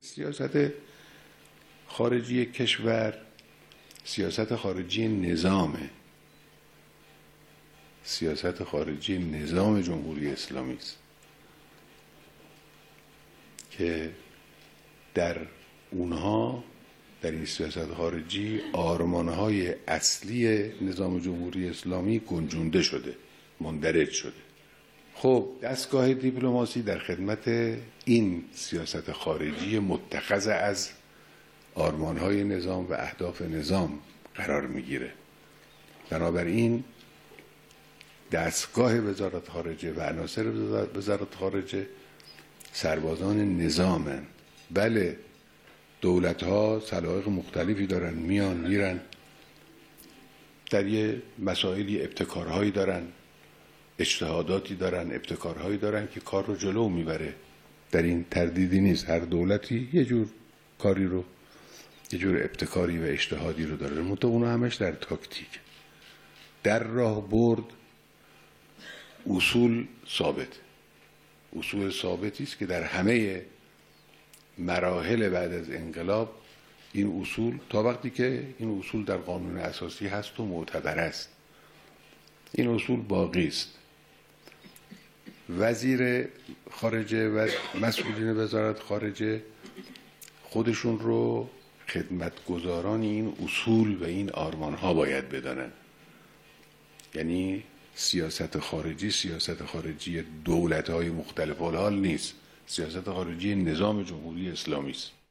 سیاست خارجی کشور سیاست خارجی نظامه، سیاست خارجی نظام جمهوری اسلامی است که در اونها، در این سیاست خارجی، آرمانهای اصلی نظام جمهوری اسلامی گنجونده شده، مندرج شده. خب دستگاه دیپلماسی در خدمت این سیاست خارجی متخذ از آرمانهای نظام و اهداف نظام قرار میگیره. بنابراین دستگاه وزارت خارجه و عناصر وزارت خارجه سربازان نظامن. بله دولت‌ها سلایق مختلفی دارن، میان میرن در یه مسائلی ابتکارهایی دارن، اجتهاداتی دارن، ابتکارهایی دارن که کار رو جلو میبره. در این تردیدی نیست، هر دولتی یه جور کاری رو، یه جور ابتکاری و اجتهادی رو داره، منتها اونو همش در تاکتیک. در راه برد اصول ثابت، اصول ثابتی است که در همه مراحل بعد از انقلاب این اصول، تا وقتی که این اصول در قانون اساسی هست و معتبر است، این اصول باقی است. وزیر خارجه و مسئولین وزارت خارجه خودشون رو خدمتگزاران این اصول و این آرمان ها باید بدانن. یعنی سیاست خارجی دولت های مختلف الحال نیست، سیاست خارجی نظام جمهوری اسلامی است.